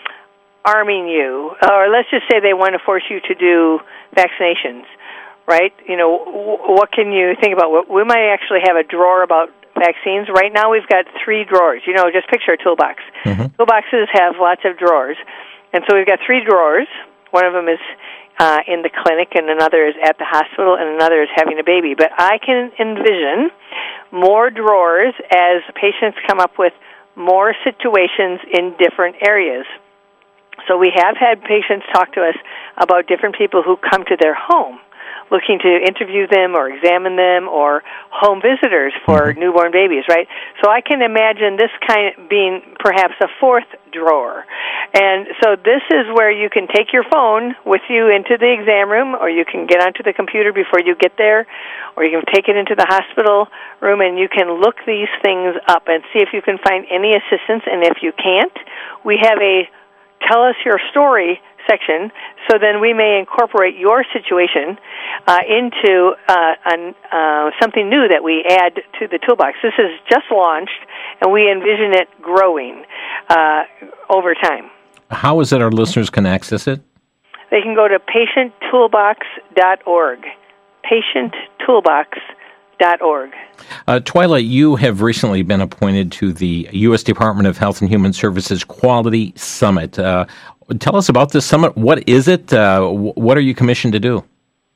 Speaker 3: arming you, or let's just say they want to force you to do vaccinations, right? You know, w- what can you think about? We might actually have a drawer about vaccines. Right now we've got three drawers. You know, just picture a toolbox. Mm-hmm. Toolboxes have lots of drawers. And so we've got three drawers. One of them is uh, in the clinic, and another is at the hospital, and another is having a baby. But I can envision more drawers as patients come up with more situations in different areas. So we have had patients talk to us about different people who come to their home looking to interview them or examine them, or home visitors for mm-hmm. newborn babies, right? So I can imagine this kind of being perhaps a fourth drawer. And so this is where you can take your phone with you into the exam room, or you can get onto the computer before you get there, or you can take it into the hospital room, and you can look these things up and see if you can find any assistance. And if you can't, we have a tell us your story section, so then we may incorporate your situation uh, into uh, an, uh, something new that we add to the toolbox. This is just launched, and we envision it growing uh, over time.
Speaker 2: How is it our listeners can access it?
Speaker 3: They can go to patient toolbox dot org. patient toolbox dot org.
Speaker 2: Uh, Twyla, you have recently been appointed to the U S Department of Health and Human Services Quality Summit. Uh, tell us about this summit. What is it? Uh, what are you commissioned to do?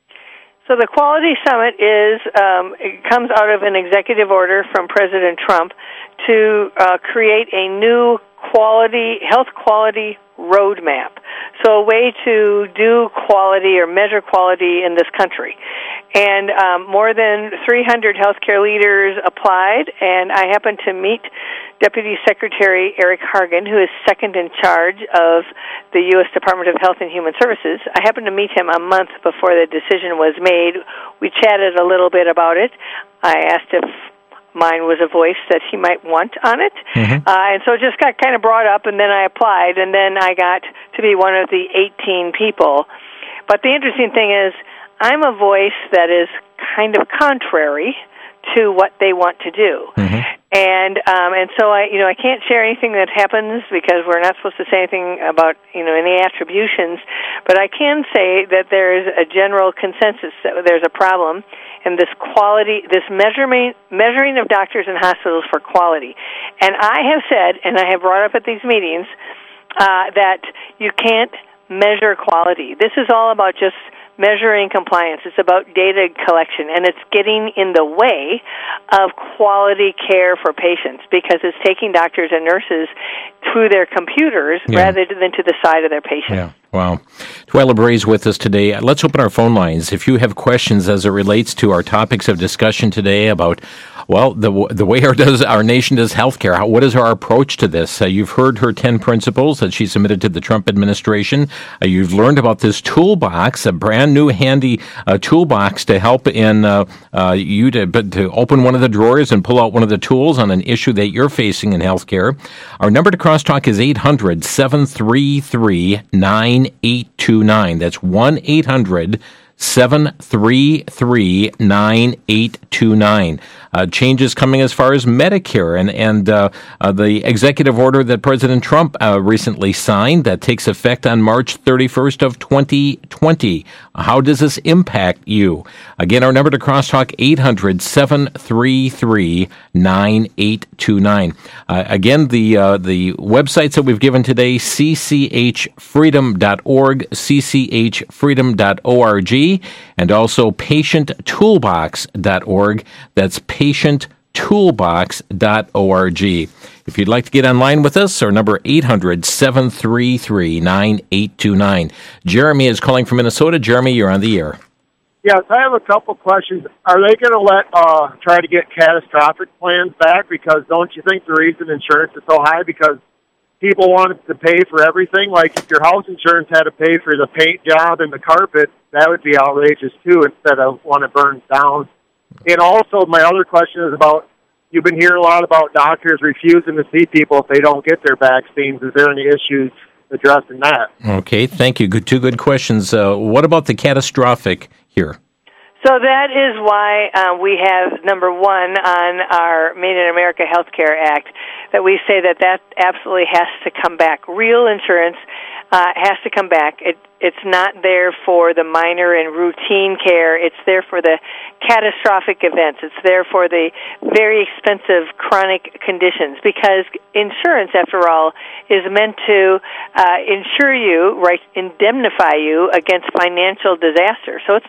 Speaker 3: So the Quality Summit is um, it comes out of an executive order from President Trump to uh, create a new quality health quality roadmap. So a way to do quality or measure quality in this country. And um, more than three hundred healthcare leaders applied, and I happened to meet Deputy Secretary Eric Hargan, who is second in charge of the U S Department of Health and Human Services. I happened to meet him a month before the decision was made. We chatted a little bit about it. I asked if mine was a voice that he might want on it. Mm-hmm. Uh, and so it just got kind of brought up, and then I applied, and then I got to be one of the eighteen people. But the interesting thing is, I'm a voice that is kind of contrary to what they want to do. Mm-hmm. And um, and so I you know I can't share anything that happens because we're not supposed to say anything about you know any attributions, but I can say that there's a general consensus that there's a problem in this quality, this measurement measuring of doctors and hospitals for quality. And I have said, and I have brought up at these meetings, uh, that you can't measure quality. This is all about just measuring compliance. It's about data collection, and it's getting in the way of quality care for patients because it's taking doctors and nurses through their computers yeah. rather than to the side of their patients.
Speaker 2: Yeah. Wow. Twyla Bray's with us today. Let's open our phone lines. If you have questions as it relates to our topics of discussion today about, well, the the way our does our nation does healthcare, how, what is our approach to this? Uh, you've heard her ten principles that she submitted to the Trump administration. Uh, you've learned about this toolbox, a brand new handy uh, toolbox to help in uh, uh, you to but to open one of the drawers and pull out one of the tools on an issue that you're facing in healthcare. Our number to crosstalk is eight hundred, seven three three, nine eight two nine. That's one eight hundred, seven three three, nine eight two nine. Uh, changes coming as far as Medicare and, and uh, uh, the executive order that President Trump uh, recently signed that takes effect on March thirty-first of twenty twenty. How does this impact you? Again, our number to crosstalk, eight hundred, seven three three, nine eight two nine. Uh, again, the uh, the websites that we've given today, c c h freedom dot org, c c h freedom dot org, and also patient toolbox dot org. That's patient toolbox dot org. If you'd like to get online with us, our number eight hundred, seven three three, nine eight two nine. Jeremy is calling from Minnesota. Jeremy, you're on the air.
Speaker 8: Yes, I have a couple questions. Are they going to let uh, try to get catastrophic plans back? Because don't you think the reason insurance is so high because people wanted to pay for everything? Like if your house insurance had to pay for the paint job and the carpet, that would be outrageous too instead of when it burns down. And also, my other question is about, you've been hearing a lot about doctors refusing to see people if they don't get their vaccines. Is there any issues addressing that?
Speaker 2: Okay, thank you. Good, two good questions. Uh, what about the catastrophic here?
Speaker 3: So that is why uh, we have, number one, on our Made in America Healthcare Act, that we say that that absolutely has to come back. Real insurance uh, has to come back. It, it's not there for the minor and routine care. It's there for the catastrophic events. It's there for the very expensive chronic conditions, because insurance, after all, is meant to uh, insure you, right, indemnify you against financial disaster. So it's not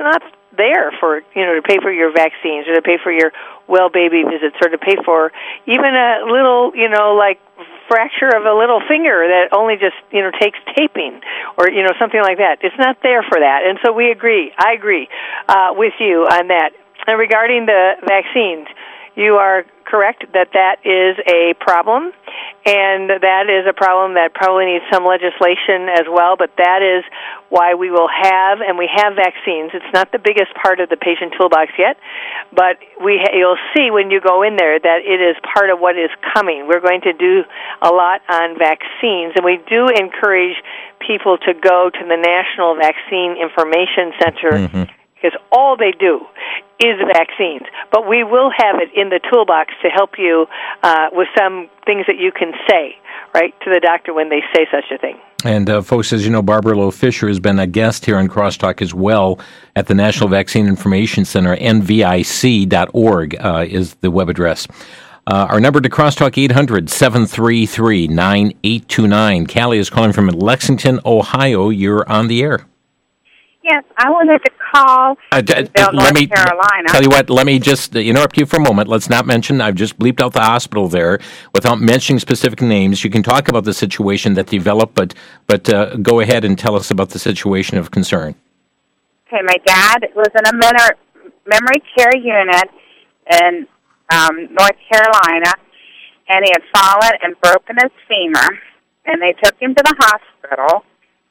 Speaker 3: there for, you know, to pay for your vaccines or to pay for your well baby visits or to pay for even a little, you know, like fracture of a little finger that only just, you know, takes taping or, you know, something like that. It's not there for that. And so we agree. I agree uh, with you on that. And regarding the vaccines, you are correct that that is a problem, and that is a problem that probably needs some legislation as well, but that is why we will have, and we have vaccines. It's not the biggest part of the patient toolbox yet, but we ha- you'll see when you go in there that it is part of what is coming. We're going to do a lot on vaccines, and we do encourage people to go to the National Vaccine Information Center, mm-hmm. because all they do is vaccines. But we will have it in the toolbox to help you uh, with some things that you can say, right, to the doctor when they say such a thing.
Speaker 2: And, uh, folks, as you know, Barbara Lowe Fisher has been a guest here on Crosstalk as well at the National Vaccine Information Center. N V I C dot org uh, is the web address. Uh, our number to Crosstalk, eight hundred, seven three three, nine eight two nine. Callie is calling from Lexington, Ohio. You're on the air.
Speaker 9: Yes, I wanted to call
Speaker 2: uh, d-
Speaker 9: Bill,
Speaker 2: let
Speaker 9: North
Speaker 2: me
Speaker 9: Carolina.
Speaker 2: Tell you what, let me just interrupt you for a moment. Let's not mention, I've just bleeped out the hospital there without mentioning specific names. You can talk about the situation that developed, but but uh, go ahead and tell us about the situation of concern.
Speaker 9: Okay, my dad was in a men- memory care unit in um, North Carolina, and he had fallen and broken his femur, and they took him to the hospital,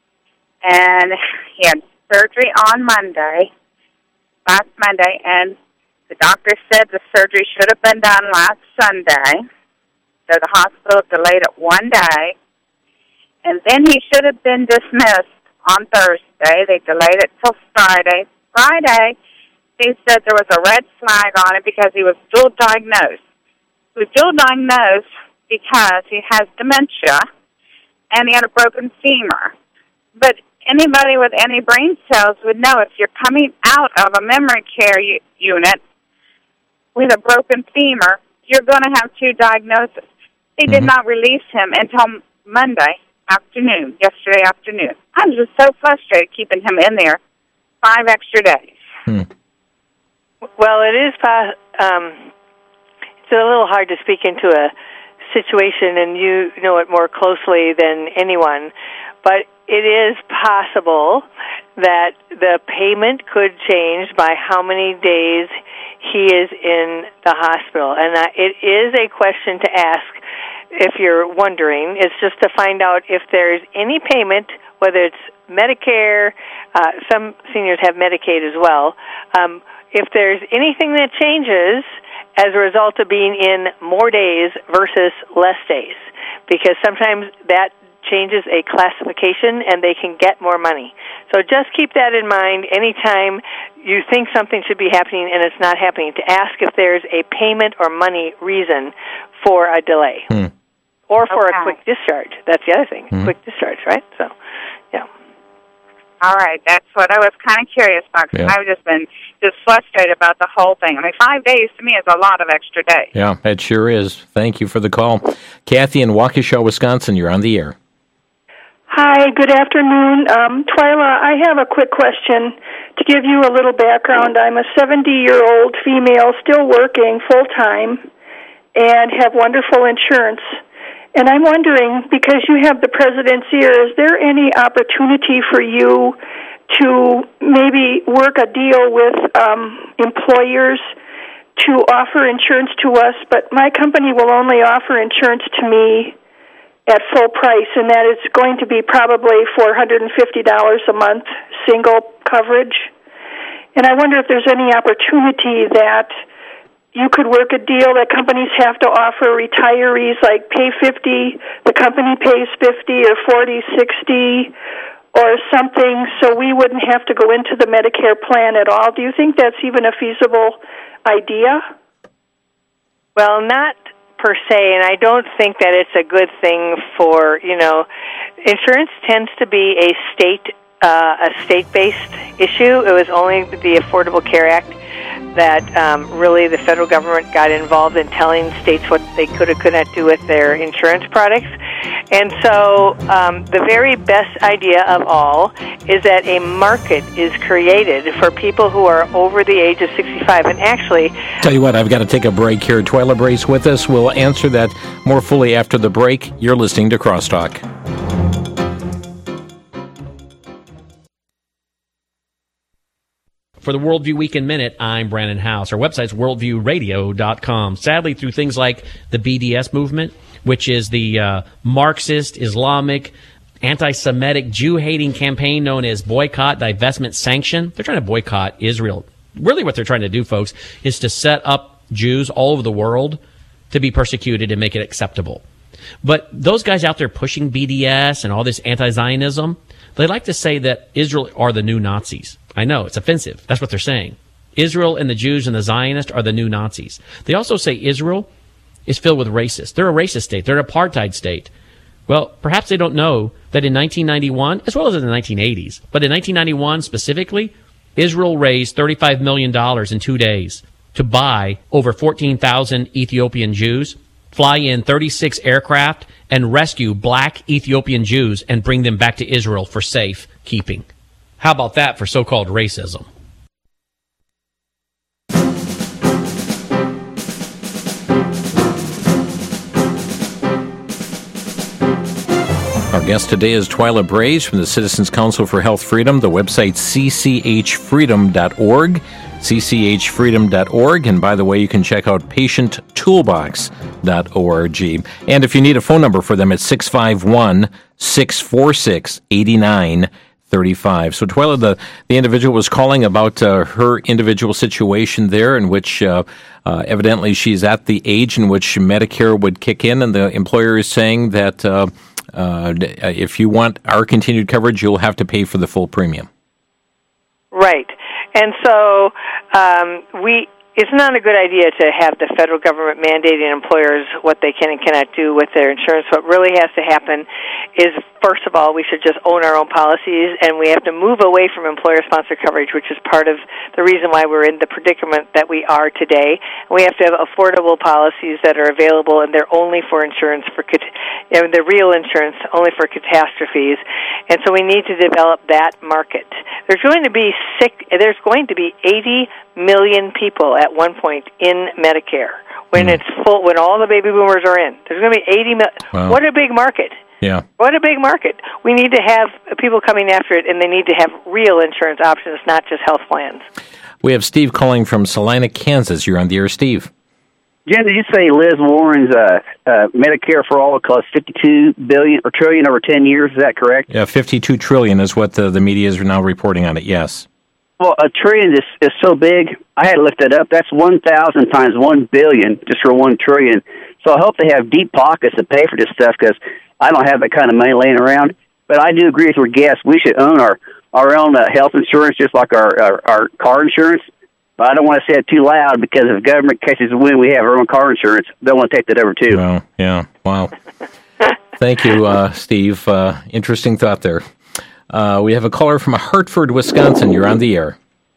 Speaker 9: and he had surgery on Monday, last Monday, and the doctor said the surgery should have been done last Sunday, so the hospital delayed it one day, and then he should have been dismissed on Thursday. They delayed it till Friday. Friday, they said there was a red flag on it because he was dual diagnosed. He was dual diagnosed because he has dementia, and he had a broken femur. But anybody with any brain cells would know if you're coming out of a memory care u- unit with a broken femur, you're going to have two diagnoses. They mm-hmm. did not release him until Monday afternoon, yesterday afternoon. I was just so frustrated keeping him in there five extra days.
Speaker 2: Hmm.
Speaker 3: Well, it is po- um, it's a little hard to speak into a situation, and you know it more closely than anyone, but it is possible that the payment could change by how many days he is in the hospital. And uh, it is a question to ask if you're wondering. It's just to find out if there's any payment, whether it's Medicare, uh, some seniors have Medicaid as well, um, if there's anything that changes as a result of being in more days versus less days. Because sometimes that changes a classification and they can get more money. So just keep that in mind anytime you think something should be happening and it's not happening, to ask if there's a payment or money reason for a delay.
Speaker 2: Hmm.
Speaker 3: Or for
Speaker 9: okay.
Speaker 3: a quick discharge. That's the other thing,
Speaker 2: hmm.
Speaker 3: quick discharge, right? So, yeah.
Speaker 9: All right, that's what I was kind of curious about.
Speaker 2: Yeah.
Speaker 9: I've just been just frustrated about the whole thing. I mean, five days to me is a lot of extra days.
Speaker 2: Yeah, it sure is. Thank you for the call. Kathy in Waukesha, Wisconsin, you're on the air.
Speaker 10: Hi, good afternoon. Um, Twyla, I have a quick question to give you a little background. I'm a seventy-year-old female still working full-time and have wonderful insurance. And I'm wondering, because you have the president's ear, is there any opportunity for you to maybe work a deal with um, employers to offer insurance to us, but my company will only offer insurance to me at full price, and that is going to be probably four hundred fifty dollars a month, single coverage. And I wonder if there's any opportunity that you could work a deal that companies have to offer retirees, like pay fifty, the company pays fifty or forty, sixty, or something, so we wouldn't have to go into the Medicare plan at all. Do you think that's even a feasible idea?
Speaker 3: Well, not per se, and I don't think that it's a good thing for, you know, insurance tends to be a state uh, a state-based issue. It was only the Affordable Care Act that um, really the federal government got involved in telling states what they could or could not do with their insurance products. And so um, the very best idea of all is that a market is created for people who are over the age of sixty-five. And actually...
Speaker 2: Tell you what, I've got to take a break here. Twyla Brace with us. We'll answer that more fully after the break. You're listening to Crosstalk.
Speaker 11: For the Worldview Weekend Minute, I'm Brandon House. Our website's worldview radio dot com. Sadly, through things like the B D S movement, which is the uh, Marxist, Islamic, anti-Semitic, Jew-hating campaign known as Boycott, Divestment, Sanction, they're trying to boycott Israel. Really what they're trying to do, folks, is to set up Jews all over the world to be persecuted and make it acceptable. But those guys out there pushing B D S and all this anti-Zionism, they like to say that Israel are the new Nazis. I know, it's offensive. That's what they're saying. Israel and the Jews and the Zionists are the new Nazis. They also say Israel is filled with racists. They're a racist state. They're an apartheid state. Well, perhaps they don't know that in nineteen ninety-one, as well as in the nineteen eighties, but in nineteen ninety-one specifically, Israel raised thirty-five million dollars in two days to buy over fourteen thousand Ethiopian Jews, fly in thirty-six aircraft, and rescue black Ethiopian Jews and bring them back to Israel for safe keeping. How about that for so-called racism?
Speaker 2: Our guest today is Twyla Brace from the Citizens Council for Health Freedom. The website c c h freedom dot org, c c h freedom dot org. And by the way, you can check out patient toolbox dot org. And if you need a phone number for them, it's six five one, six four six, eight nine three five. So Twyla, the, the individual was calling about uh, her individual situation there, in which uh, uh, evidently she's at the age in which Medicare would kick in, and the employer is saying that uh, uh, if you want our continued coverage, you'll have to pay for the full premium.
Speaker 3: Right. And so um, we... It's not a good idea to have the federal government mandating employers what they can and cannot do with their insurance. What really has to happen is, first of all, we should just own our own policies, and we have to move away from employer-sponsored coverage, which is part of the reason why we're in the predicament that we are today. We have to have affordable policies that are available, and they're only for insurance for, you know, the real insurance only for catastrophes. And so we need to develop that market. There's going to be sick. There's going to be eighty million people at one point in Medicare when mm. it's full, when all the baby boomers are in. There's going to be eighty million. Wow. What a big market.
Speaker 2: Yeah.
Speaker 3: What a big market. We need to have people coming after it, and they need to have real insurance options, not just health plans.
Speaker 2: We have Steve calling from Salina, Kansas. You're on the air, Steve.
Speaker 12: Jen, did you say Liz Warren's uh, uh, Medicare for All will cost fifty-two billion dollars or trillion over ten years? Is that correct?
Speaker 2: Yeah, fifty-two trillion dollars is what the, the media is now reporting on it, yes.
Speaker 12: Well, a trillion is, is so big, I had to lift that up. That's one thousand times one billion just for one trillion. So I hope they have deep pockets to pay for this stuff, because I don't have that kind of money laying around. But I do agree with your guest. We should own our, our own uh, health insurance, just like our, our, our car insurance. But I don't want to say it too loud, because if the government catches the wind, we have our own car insurance. They'll want to take that over, too.
Speaker 2: Well, yeah, wow. Thank you, uh, Steve. Uh, interesting thought there. Uh, we have a caller from Hartford, Wisconsin. You're on the air.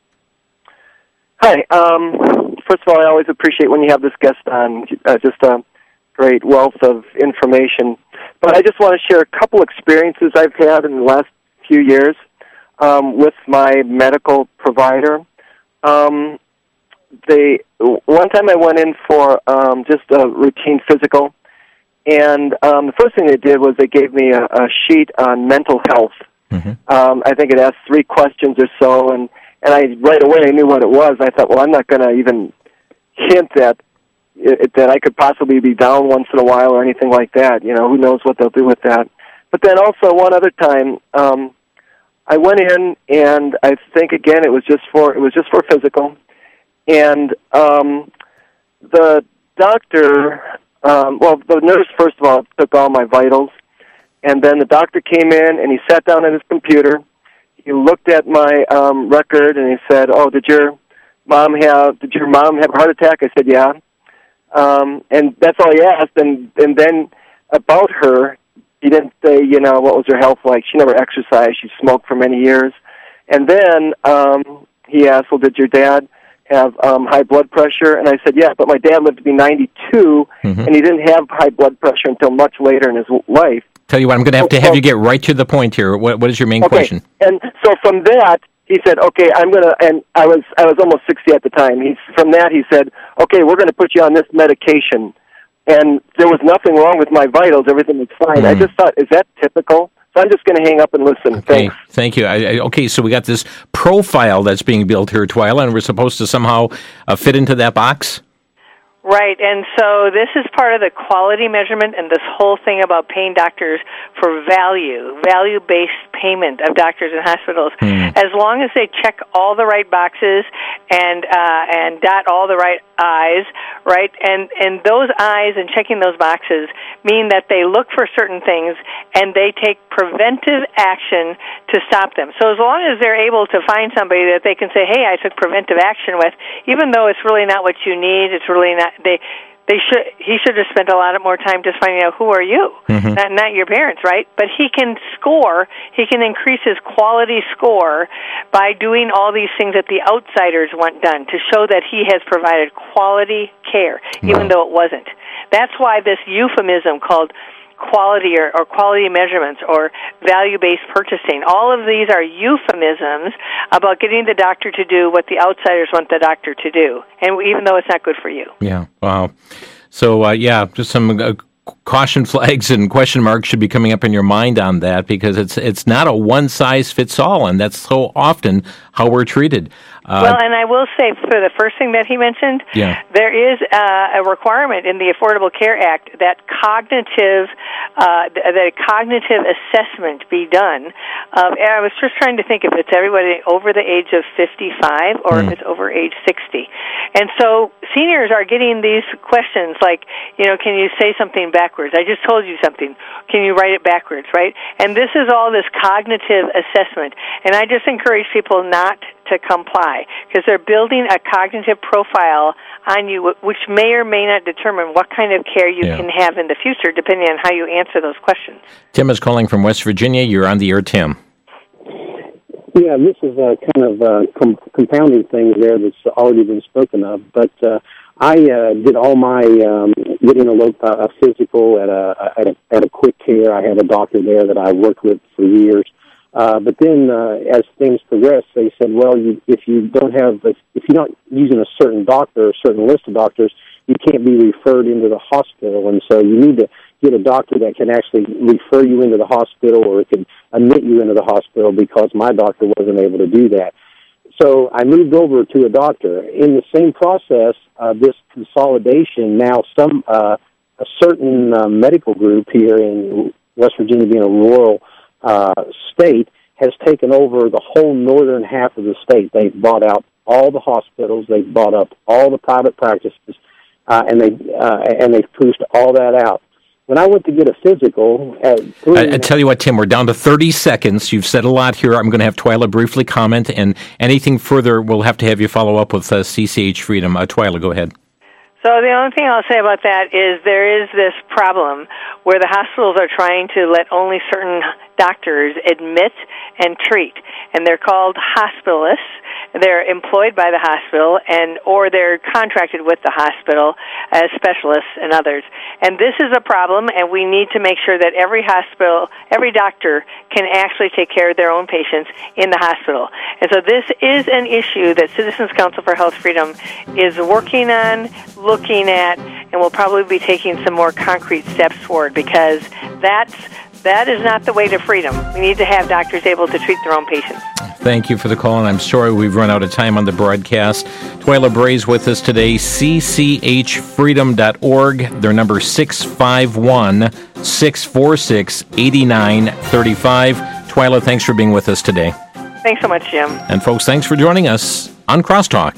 Speaker 13: Hi. Um, first of all, I always appreciate when you have this guest on. Uh, just a great wealth of information. But I just want to share a couple experiences I've had in the last few years um, with my medical provider. Um, they one time I went in for um, just a routine physical, and um, the first thing they did was they gave me a, a sheet on mental health. Mm-hmm. Um, I think it asked three questions or so, and, and I right away I knew what it was. I thought, well, I'm not going to even hint that it, that I could possibly be down once in a while or anything like that. You know, who knows what they'll do with that. But then also one other time, um, I went in, and I think again it was just for it was just for physical, and um, the doctor, um, well, the nurse first of all took all my vitals. And then the doctor came in, and he sat down at his computer. He looked at my um, record, and he said, "Oh, did your mom have did your mom have a heart attack?" I said, "Yeah." Um, and that's all he asked. And and then about her, he didn't say, you know, what was her health like. She never exercised. She smoked for many years. And then um, he asked, "Well, did your dad have um, high blood pressure? And I said, yeah, but my dad lived to be ninety-two, mm-hmm. and he didn't have high blood pressure until much later in his life.
Speaker 2: Tell you what, I'm going to have to have you get right to the point here. What, what is your main
Speaker 13: okay.
Speaker 2: question?
Speaker 13: And so from that, he said, okay, I'm going to, and I was I was almost sixty at the time. He's, from that, he said, okay, we're going to put you on this medication. And there was nothing wrong with my vitals. Everything was fine. Mm. I just thought, is that typical? So I'm just going to hang up and listen.
Speaker 2: Okay,
Speaker 13: Thanks.
Speaker 2: Thank you. I, I, okay, so we got this profile that's being built here, Twyla, and we're supposed to somehow uh, fit into that box?
Speaker 3: Right, and so this is part of the quality measurement and this whole thing about paying doctors for value, value-based payment of doctors and hospitals. Mm. As long as they check all the right boxes and uh, and dot all the right I's, right, and, and those I's and checking those boxes mean that they look for certain things and they take preventive action to stop them. So as long as they're able to find somebody that they can say, hey, I took preventive action with, even though it's really not what you need, it's really not, they they should he should have spent a lot more time just finding out who are you, mm-hmm. not not your parents, right? But he can score, he can increase his quality score by doing all these things that the outsiders want done to show that he has provided quality care, even wow. though it wasn't. That's why this euphemism called quality or, or quality measurements or value-based purchasing. All of these are euphemisms about getting the doctor to do what the outsiders want the doctor to do, and even though it's not good for you.
Speaker 2: Yeah, wow. So, uh, yeah, just some uh, caution flags and question marks should be coming up in your mind on that, because it's it's not a one-size-fits-all, and that's so often how we're treated. Uh,
Speaker 3: well, and I will say, for the first thing that he mentioned,
Speaker 2: yeah.
Speaker 3: there is uh, a requirement in the Affordable Care Act that cognitive uh, that a cognitive assessment be done. Um, and I was just trying to think if it's everybody over the age of fifty-five or mm. if it's over age sixty. And so seniors are getting these questions like, you know, can you say something backwards? I just told you something. Can you write it backwards, right? And this is all this cognitive assessment. And I just encourage people not to comply, because they're building a cognitive profile on you, which may or may not determine what kind of care you yeah. can have in the future, depending on how you answer those questions.
Speaker 2: Tim is calling from West Virginia. You're on the air, Tim.
Speaker 14: Yeah, this is a kind of uh, com- compounding thing there that's already been spoken of, but uh, I uh, did all my um, getting a, lo- uh, a physical at a, at a at a Quick Care. I have a doctor there that I worked with for years. Uh, but then, uh, as things progressed, they said, well, you, if you don't have, if, if you're not using a certain doctor, a certain list of doctors, you can't be referred into the hospital. And so you need to get a doctor that can actually refer you into the hospital or can admit you into the hospital, because my doctor wasn't able to do that. So I moved over to a doctor. In the same process, uh, this consolidation, now some, uh, a certain uh, medical group here in West Virginia, being a rural Uh, state, has taken over the whole northern half of the state. They've bought out all the hospitals, they've bought up all the private practices, uh, and they uh, and they've pushed all that out. When I went to get a physical, at
Speaker 2: I, I tell you what, Tim, we're down to thirty seconds. You've said a lot here. I'm going to have Twyla briefly comment, and anything further, we'll have to have you follow up with uh, C C H Freedom. Uh, Twyla, go ahead.
Speaker 3: So the only thing I'll say about that is there is this problem where the hospitals are trying to let only certain doctors admit and treat, and they're called hospitalists. They're employed by the hospital, and or they're contracted with the hospital as specialists and others. And this is a problem, and we need to make sure that every hospital, every doctor can actually take care of their own patients in the hospital. And so this is an issue that Citizens Council for Health Freedom is working on, looking at, and will probably be taking some more concrete steps forward, because that's that is not the way to freedom. We need to have doctors able to treat their own patients.
Speaker 2: Thank you for the call, and I'm sorry we've run out of time on the broadcast. Twyla Bray's with us today, c c h freedom dot org. Their number six five one, six four six, eight nine three five. Twyla, thanks for being with us today.
Speaker 3: Thanks so much, Jim.
Speaker 2: And folks, thanks for joining us on Crosstalk.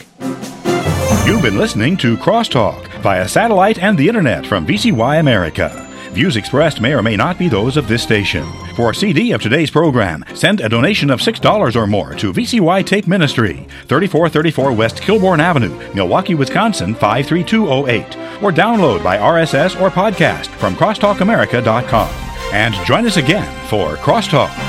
Speaker 1: You've been listening to Crosstalk via satellite and the internet from V C Y America. Views expressed may or may not be those of this station. For a C D of today's program, send a donation of six dollars or more to V C Y Tape Ministry, thirty-four thirty-four West Kilbourne Avenue, Milwaukee, Wisconsin, five three two oh eight. Or download by R S S or podcast from crosstalk america dot com. And join us again for Crosstalk.